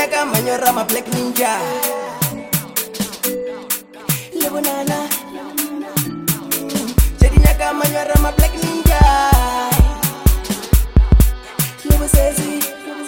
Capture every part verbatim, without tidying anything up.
Nyaka manyora ma black ninja Lebonana Jadi nyaka manyora ma black ninja Lebo sezi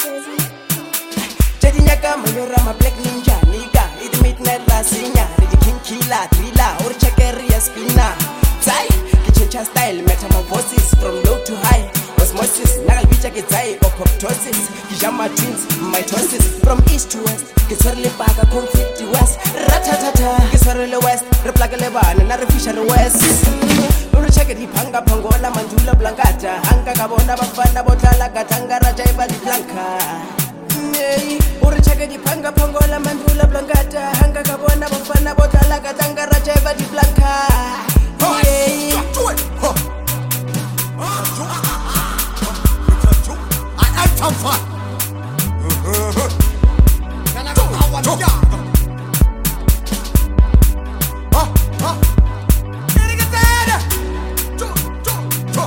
Jadi nyaka manyora ma black ninja Nigga, it midnight la sinya Ready king killer, thriller Or chekeria spinner Zai, kichecha style Metamorphosis from low to high Osmosis, nagalbicha kitzai Apoptosis, kijama twins Mitosis, from east to west Kiswarele baka, conflict west Ratatata, kiswarele west Replagele bana, narefisha west Urucheke di panga pangola Manjula blankata, hanga kabona Bafana botala, katanga raja ibali blanka Urucheke di panga pangola Manjula blankata, hanga kabona Bafana botala, katanga raja ibali blanka Do it! Have fun. Can I go out one yard? Ah, ah. Get it, get it. Cho, cho, cho.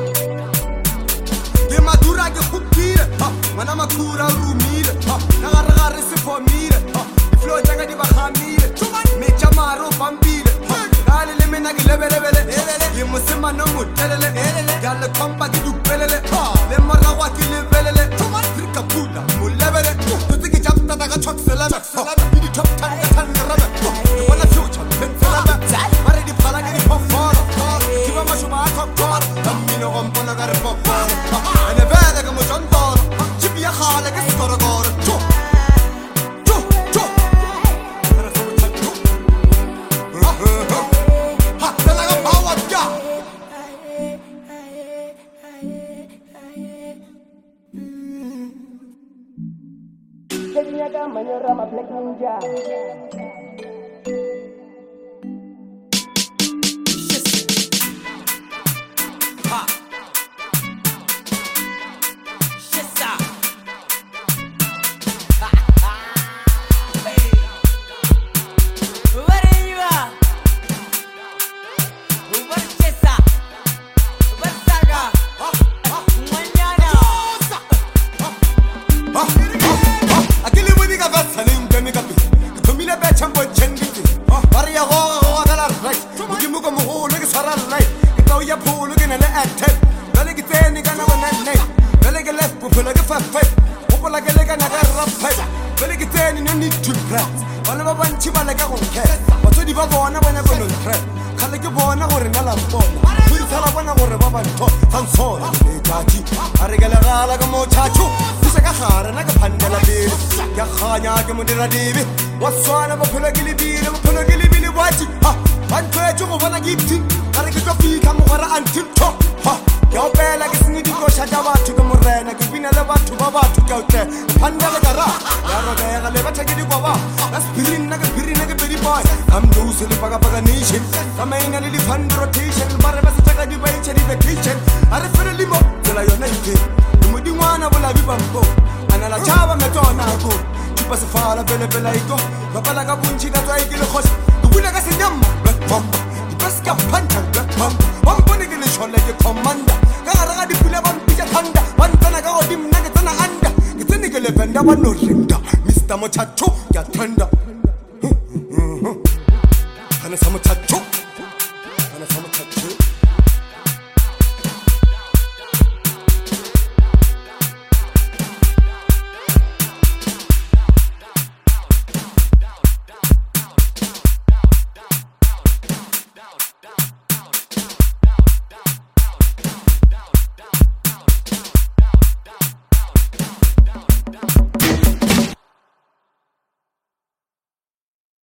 Ge madura ge khupile. Ha, mana makura rumile. Ha, nagaragare se formile. Ha, flow jaga di bakhamile. Me chamaro bambile. Ha, dale le mena ge lebelebele. Ye musema no mutelele. Gale kompa di dupelele. Ha, le mara wa ki lebelele. Kapula, mulevele, tu tiki chapta daga chok selama, ini chok tanga tanga raba, wala future, ben selama, mari di pala gini poforo, kiba mashuma akokor, amino gompona gare poforo, ane veda kamo chondoro, chibi ya khala ke skoro goro, cho, cho, cho, kara somo chacho, ha, telaga bawa ya. Jadi nyaka manyora ma black ninja Ha Shissa Ha ha Hey Where are you at? Where Shissa? Where Saga? Manyana Ha Akili wini ka vatsa ni ngemi ka pi Tumile be chambo chenditi Bari ya go go ka la right Ukimu ko mo le ke sara lai Ke tau ya pholo ke na le attack Bale ke tseni kana bona nei Bale ke left pholo ke fa fa Upola ke le kana ka rap fa Bale ke tseni no need to press Bale ba bantshi ba le ka go khela Batho di ba bona bona go no threat Khale ke bona gore na la bona Buri tsala bona gore ba ba ntho tsantsona le tati Are ke le gala ka mo chachu Ka gare na ka phandela bele ya khanya ke modira dibe wa swana ba phela ke lebile ba phela ke lebile wati ha ba ntwetse go bona gifti are ke tlo fika mo gara until top ha ke opela ke sini di go shata batho ke morena ke bina le batho ba batho ke utle phandela ka ra ya ro ga ya le batho ke di go ba la spirin na ke spirin na ke pedi boy am no se le paga paga nation ka maina le di fund rotation ba re ba se tsaka di ba itse di vacation are fela limo tsela yona ike mudi mwana bola bibambo ana la chaba metona go tipa se fala bele bele iko ba pala ka bunchi ka tsai ke le khosi bula ka senyama black bomb tipas ka phanta black bomb bam bone ke le shole ke commander ka gara ga dipula ba mpitsa thanda ba ntana ka odim nna ke tsana anda ke tsene ke le benda ba no rinda mister Mochacho ya thanda kana sa Mochacho